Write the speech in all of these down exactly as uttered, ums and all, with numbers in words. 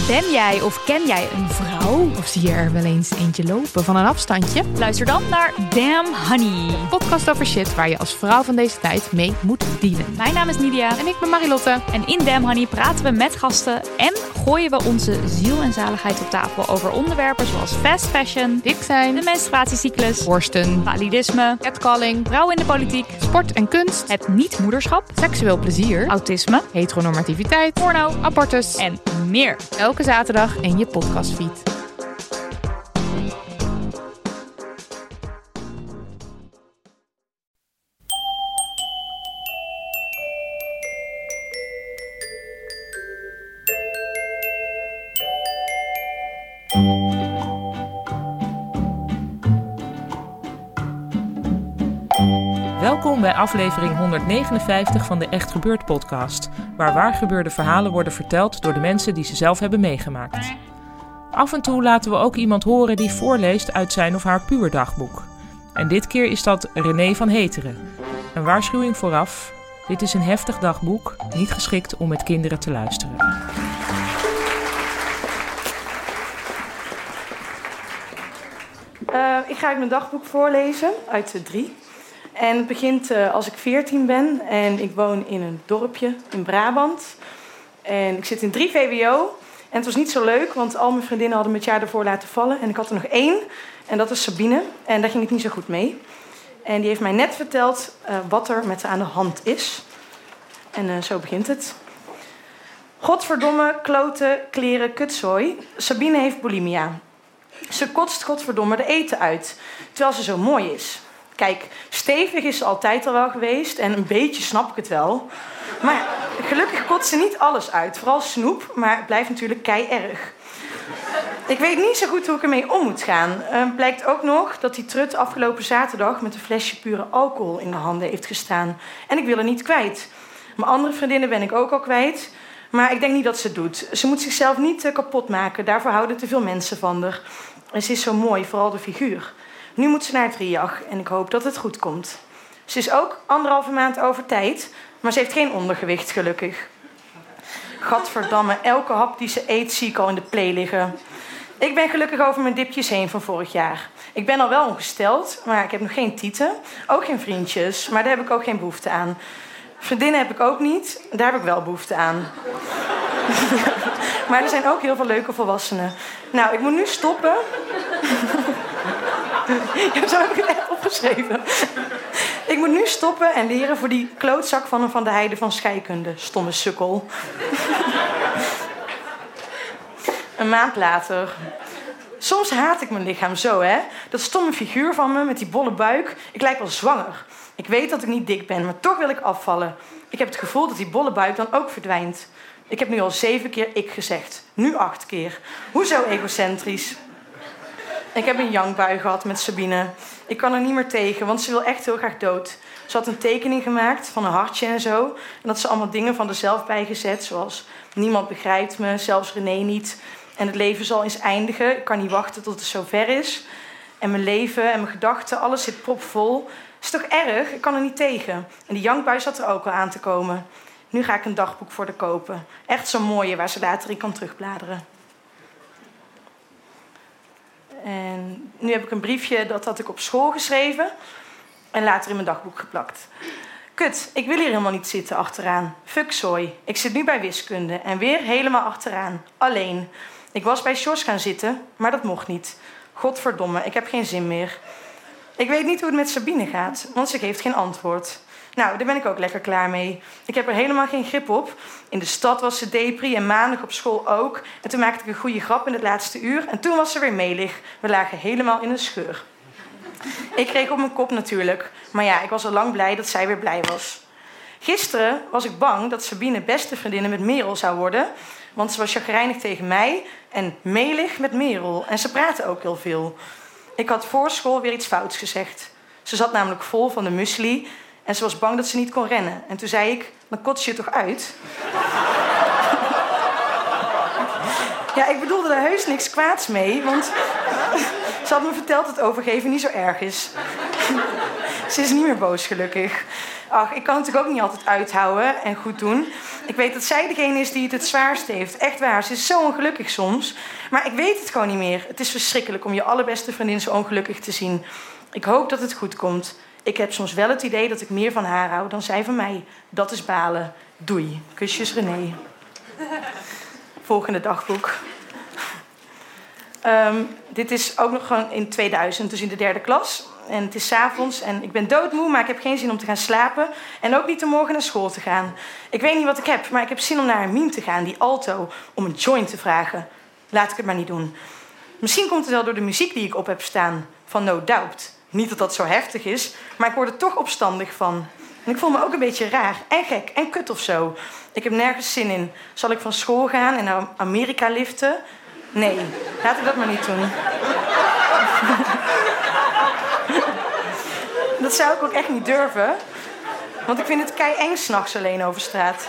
Ben jij of ken jij een vrouw? Of zie je er wel eens eentje lopen van een afstandje? Luister dan naar Damn Honey. Een podcast over shit waar je als vrouw van deze tijd mee moet dealen. Mijn naam is Nidia. En ik ben Marilotte. En in Damn Honey praten we met gasten en gooien we onze ziel en zaligheid op tafel over onderwerpen zoals fast fashion, Dik zijn, de menstruatiecyclus, borsten, validisme, catcalling, vrouwen in de politiek, sport en kunst, het niet-moederschap, seksueel plezier, autisme, heteronormativiteit, porno, abortus en meer. Elke zaterdag in je podcastfeed. Welkom bij aflevering honderdnegenenvijftig van de Echt Gebeurd podcast, waar waargebeurde verhalen worden verteld door de mensen die ze zelf hebben meegemaakt. Af en toe laten we ook iemand horen die voorleest uit zijn of haar puberdagboek. En dit keer is dat René van Heteren. Een waarschuwing vooraf, dit is een heftig dagboek, niet geschikt om met kinderen te luisteren. Uh, ik ga uit mijn dagboek voorlezen, uit de drie. En het begint uh, als ik veertien ben en ik woon in een dorpje in Brabant. En ik zit in drie V W O. En het was niet zo leuk, want al mijn vriendinnen hadden me het jaar ervoor laten vallen. En ik had er nog één, en dat is Sabine. En daar ging het niet zo goed mee. En die heeft mij net verteld uh, wat er met haar aan de hand is. En uh, zo begint het. Godverdomme, kloten, kleren, kutzooi. Sabine heeft bulimia. Ze kotst godverdomme de eten uit, terwijl ze zo mooi is. Kijk, stevig is ze altijd al wel geweest en een beetje snap ik het wel. Maar gelukkig kotst ze niet alles uit, vooral snoep, maar het blijft natuurlijk kei-erg. Ik weet niet zo goed hoe ik ermee om moet gaan. Uh, blijkt ook nog dat die trut afgelopen zaterdag met een flesje pure alcohol in de handen heeft gestaan. En ik wil er niet kwijt. Mijn andere vriendinnen ben ik ook al kwijt, maar ik denk niet dat ze het doet. Ze moet zichzelf niet uh, kapot maken, daarvoor houden te veel mensen van haar. En ze is zo mooi, vooral de figuur. Nu moet ze naar het RIAG en ik hoop dat het goed komt. Ze is ook anderhalve maand over tijd, maar ze heeft geen ondergewicht, gelukkig. Gadverdamme, elke hap die ze eet zie ik al in de play liggen. Ik ben gelukkig over mijn dipjes heen van vorig jaar. Ik ben al wel ongesteld, maar ik heb nog geen tieten. Ook geen vriendjes, maar daar heb ik ook geen behoefte aan. Vriendinnen heb ik ook niet, daar heb ik wel behoefte aan. Maar er zijn ook heel veel leuke volwassenen. Nou, ik moet nu stoppen. Ja, zo heb ik het echt opgeschreven. Ik moet nu stoppen en leren voor die klootzak van een Van de Heide van scheikunde. Stomme sukkel. Een maand later. Soms haat ik mijn lichaam zo, hè. Dat stomme figuur van me met die bolle buik. Ik lijk wel zwanger. Ik weet dat ik niet dik ben, maar toch wil ik afvallen. Ik heb het gevoel dat die bolle buik dan ook verdwijnt. Ik heb nu al zeven keer ik gezegd. Nu acht keer. Hoezo egocentrisch? Ik heb een jankbui gehad met Sabine. Ik kan er niet meer tegen, want ze wil echt heel graag dood. Ze had een tekening gemaakt van een hartje en zo. En dat ze allemaal dingen van haarzelf bijgezet. Zoals, niemand begrijpt me, zelfs René niet. En het leven zal eens eindigen. Ik kan niet wachten tot het zover is. En mijn leven en mijn gedachten, alles zit propvol. Is toch erg? Ik kan er niet tegen. En die jankbui zat er ook al aan te komen. Nu ga ik een dagboek voor haar kopen. Echt zo'n mooie, waar ze later in kan terugbladeren. En nu heb ik een briefje, dat had ik op school geschreven. En later in mijn dagboek geplakt. Kut, ik wil hier helemaal niet zitten achteraan. Fuck zooi. Ik zit nu bij wiskunde en weer helemaal achteraan. Alleen. Ik was bij Sjors gaan zitten, maar dat mocht niet. Godverdomme, ik heb geen zin meer. Ik weet niet hoe het met Sabine gaat, want ze geeft geen antwoord. Nou, daar ben ik ook lekker klaar mee. Ik heb er helemaal geen grip op. In de stad was ze depri en maandag op school ook. En toen maakte ik een goede grap in het laatste uur. En toen was ze weer melig. We lagen helemaal in een scheur. Ik kreeg op mijn kop natuurlijk. Maar ja, ik was al lang blij dat zij weer blij was. Gisteren was ik bang dat Sabine beste vriendinnen met Merel zou worden. Want ze was chagrijnig tegen mij en melig met Merel. En ze praten ook heel veel. Ik had voor school weer iets fouts gezegd. Ze zat namelijk vol van de muesli. En ze was bang dat ze niet kon rennen. En toen zei ik, dan kots je het toch uit? Ja, ik bedoelde daar heus niks kwaads mee. Want ze had me verteld dat overgeven niet zo erg is. Ze is niet meer boos, gelukkig. Ach, ik kan het natuurlijk ook niet altijd uithouden en goed doen. Ik weet dat zij degene is die het het zwaarst heeft. Echt waar, ze is zo ongelukkig soms. Maar ik weet het gewoon niet meer. Het is verschrikkelijk om je allerbeste vriendin zo ongelukkig te zien. Ik hoop dat het goed komt. Ik heb soms wel het idee dat ik meer van haar hou dan zij van mij. Dat is balen. Doei. Kusjes René. Volgende dagboek. Um, dit is ook nog gewoon in tweeduizend, dus in de derde klas. En het is 's avonds en ik ben doodmoe, maar ik heb geen zin om te gaan slapen. En ook niet om morgen naar school te gaan. Ik weet niet wat ik heb, maar ik heb zin om naar een meme te gaan, die Alto, om een joint te vragen. Laat ik het maar niet doen. Misschien komt het wel door de muziek die ik op heb staan, van No Doubt. Niet dat dat zo heftig is, maar ik word er toch opstandig van. En ik voel me ook een beetje raar en gek en kut of zo. Ik heb nergens zin in. Zal ik van school gaan en naar Amerika liften? Nee, laat ik dat maar niet doen. Dat zou ik ook echt niet durven. Want ik vind het kei-eng 's nachts alleen over straat.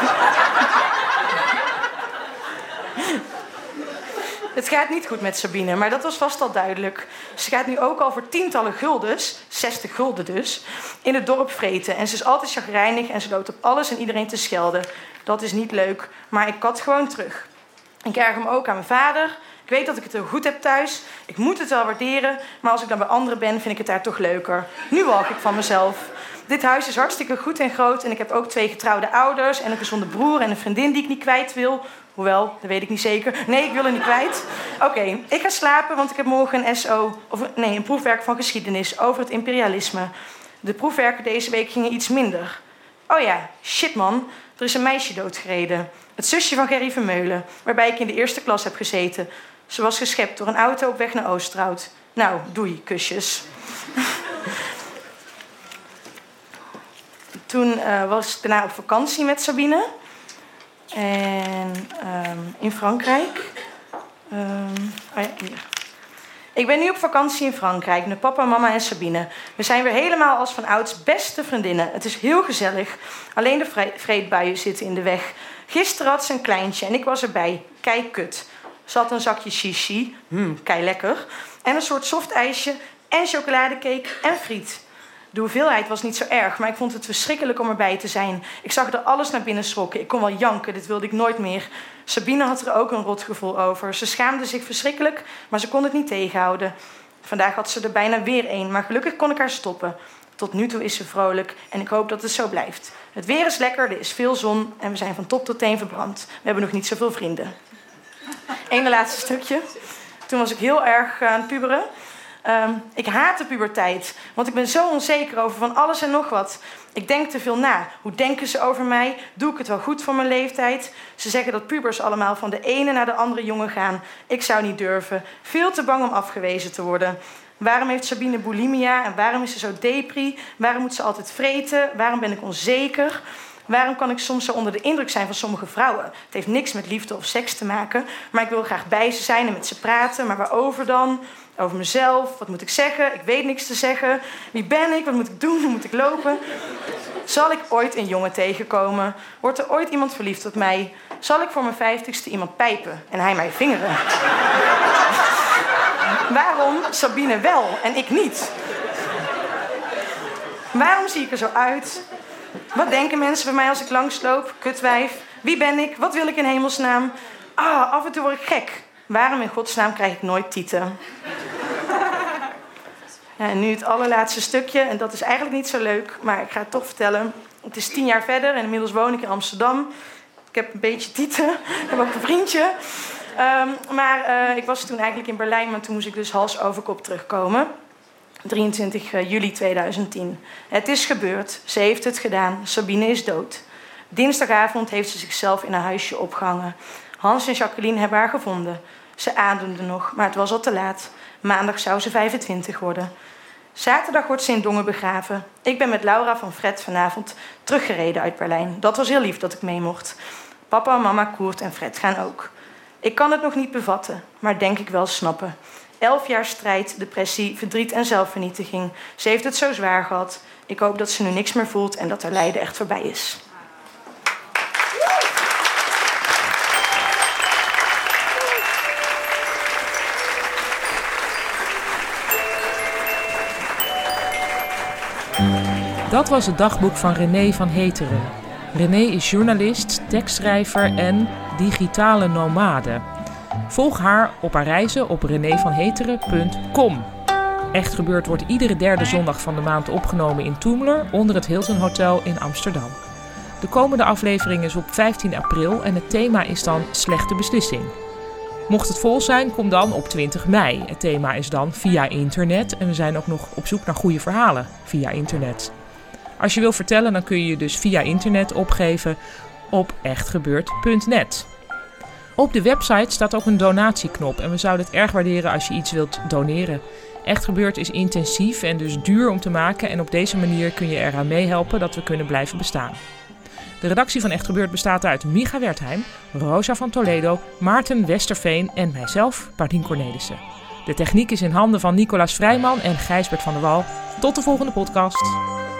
Het gaat niet goed met Sabine, maar dat was vast al duidelijk. Ze gaat nu ook al voor tientallen guldens, zestig gulden dus, in het dorp vreten. En ze is altijd chagrijnig en ze loopt op alles en iedereen te schelden. Dat is niet leuk, maar ik kat gewoon terug. Ik erger me ook aan mijn vader. Ik weet dat ik het heel goed heb thuis. Ik moet het wel waarderen, maar als ik dan bij anderen ben, vind ik het daar toch leuker. Nu walg ik van mezelf. Dit huis is hartstikke goed en groot en ik heb ook twee getrouwde ouders en een gezonde broer en een vriendin die ik niet kwijt wil. Hoewel, dat weet ik niet zeker. Nee, ik wil er niet kwijt. Oké, okay, ik ga slapen, want ik heb morgen een S O... of nee, een proefwerk van geschiedenis over het imperialisme. De proefwerken deze week gingen iets minder. Oh ja, shit man. Er is een meisje doodgereden. Het zusje van Gerry Vermeulen, waarbij ik in de eerste klas heb gezeten. Ze was geschept door een auto op weg naar Oosterhout. Nou, doei, kusjes. Toen uh, was ik daarna op vakantie met Sabine... En um, in Frankrijk. Um, oh ja, hier. Ik ben nu op vakantie in Frankrijk met papa, mama en Sabine. We zijn weer helemaal als van ouds beste vriendinnen. Het is heel gezellig. Alleen de vreedbuien zitten in de weg. Gisteren had ze een kleintje en ik was erbij. Kei kut. Ze had een zakje shishi. Hmm, kei lekker. En een soort soft ijsje en chocoladecake en friet. De hoeveelheid was niet zo erg, maar ik vond het verschrikkelijk om erbij te zijn. Ik zag er alles naar binnen schrokken. Ik kon wel janken, dit wilde ik nooit meer. Sabine had er ook een rotgevoel over. Ze schaamde zich verschrikkelijk, maar ze kon het niet tegenhouden. Vandaag had ze er bijna weer een, maar gelukkig kon ik haar stoppen. Tot nu toe is ze vrolijk en ik hoop dat het zo blijft. Het weer is lekker, er is veel zon en we zijn van top tot teen verbrand. We hebben nog niet zoveel vrienden. Eén laatste stukje. Toen was ik heel erg aan het puberen. Um, ik haat de puberteit, want ik ben zo onzeker over van alles en nog wat. Ik denk te veel na. Hoe denken ze over mij? Doe ik het wel goed voor mijn leeftijd? Ze zeggen dat pubers allemaal van de ene naar de andere jongen gaan. Ik zou niet durven. Veel te bang om afgewezen te worden. Waarom heeft Sabine bulimia en waarom is ze zo depri? Waarom moet ze altijd vreten? Waarom ben ik onzeker? Waarom kan ik soms zo onder de indruk zijn van sommige vrouwen? Het heeft niks met liefde of seks te maken, maar ik wil graag bij ze zijn en met ze praten. Maar waarover dan? Over mezelf, wat moet ik zeggen? Ik weet niks te zeggen. Wie ben ik? Wat moet ik doen? Hoe moet ik lopen? Zal ik ooit een jongen tegenkomen? Wordt er ooit iemand verliefd op mij? Zal ik voor mijn vijftigste iemand pijpen en hij mij vingeren? Waarom Sabine wel en ik niet? Waarom zie ik er zo uit? Wat denken mensen van mij als ik langsloop? Kutwijf. Wie ben ik? Wat wil ik in hemelsnaam? Ah, af en toe word ik gek. Waarom in godsnaam krijg ik nooit tieten? Ja, en nu het allerlaatste stukje. En dat is eigenlijk niet zo leuk, maar ik ga het toch vertellen. Het is tien jaar verder en inmiddels woon ik in Amsterdam. Ik heb een beetje tieten. Ik heb ook een vriendje. Um, maar uh, ik was toen eigenlijk in Berlijn, maar toen moest ik dus hals over kop terugkomen. drieëntwintig juli tweeduizend tien. Het is gebeurd. Ze heeft het gedaan. Sabine is dood. Dinsdagavond heeft ze zichzelf in haar huisje opgehangen. Hans en Jacqueline hebben haar gevonden. Ze ademde nog, maar het was al te laat. Maandag zou ze vijfentwintig worden. Zaterdag wordt ze in Dongen begraven. Ik ben met Laura van Fred vanavond teruggereden uit Berlijn. Dat was heel lief dat ik mee mocht. Papa, mama, Koert en Fred gaan ook. Ik kan het nog niet bevatten, maar denk ik wel snappen. Elf jaar strijd, depressie, verdriet en zelfvernietiging. Ze heeft het zo zwaar gehad. Ik hoop dat ze nu niks meer voelt en dat haar lijden echt voorbij is. Dat was het dagboek van René van Heteren. René is journalist, tekstschrijver en digitale nomade. Volg haar op haar reizen op renévanheteren punt com. Echt Gebeurd wordt iedere derde zondag van de maand opgenomen in Toemler onder het Hilton Hotel in Amsterdam. De komende aflevering is op vijftien april en het thema is dan slechte beslissing. Mocht het vol zijn, kom dan op twintig mei. Het thema is dan via internet en we zijn ook nog op zoek naar goede verhalen via internet. Als je wil vertellen, dan kun je je dus via internet opgeven op echt gebeurd punt net. Op de website staat ook een donatieknop en we zouden het erg waarderen als je iets wilt doneren. Echt Gebeurd is intensief en dus duur om te maken en op deze manier kun je eraan meehelpen dat we kunnen blijven bestaan. De redactie van Echt Gebeurd bestaat uit Micha Wertheim, Rosa van Toledo, Maarten Westerveen en mijzelf, Paulien Cornelissen. De techniek is in handen van Nicolaas Vrijman en Gijsbert van der Wal. Tot de volgende podcast.